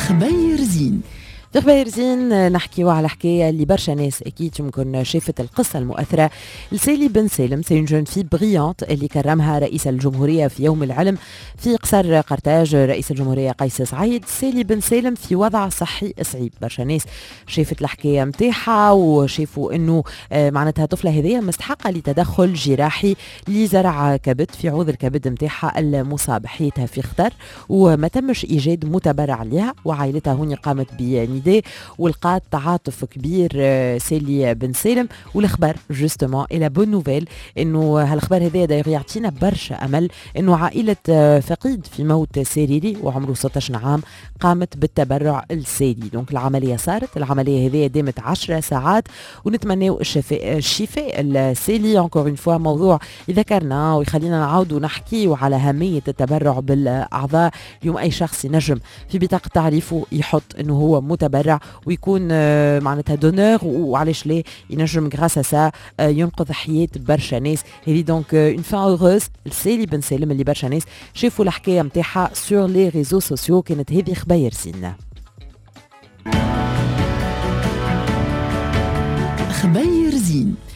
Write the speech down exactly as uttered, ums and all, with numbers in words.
خبير زين. في خبير زين نحكيو على حكاية اللي برشا ناس أكيد يمكن شافت القصة المؤثرة لسالي بن سالم. سي جون في بريانت اللي كرمها رئيس الجمهورية في يوم العلم في قصر قرطاج رئيس الجمهورية قيس سعيد. سالي بن سالم في وضع صحي صعيب، برشا ناس شافت الحكاية متاحة وشافوا انه معناتها طفلة هذية مستحقة لتدخل جراحي لزرع كبد في عوض الكبد متاحها المصاب. حياتها في خطر وما تمش إيجاد متبرع لها، وعائلتها هوني قامت ب ولقات تعاطف كبير سالي بن سالم. والخبر جوستومون الى بون نوفيل انه هالخبر هذا داير يعطينا برشا امل انه عائله فقيد في موت سريري وعمره ستة عشر عام قامت بالتبرع السالي. دونك العمليه صارت، العمليه هذه دامت عشر ساعات ونتمناو الشفاء الشفاء السالي. انكور اون فوا موضوع ذكرنا ويخلينا نعاودوا نحكيو على اهميه التبرع بالاعضاء. اليوم اي شخص ينجم في بطاقه تعريفه يحط انه هو متبرع ويكون معناتها دونور، وعلاش ليه ينجم غراسا سا ينقذ حياة برشا ناس. هذه دونك اون فان اوغوز لسالي بن سالم اللي برشا ناس شافوا الحكاية متاعها سور لي ريزو سوسيو. كانت هذه خبير زين. خبير زين.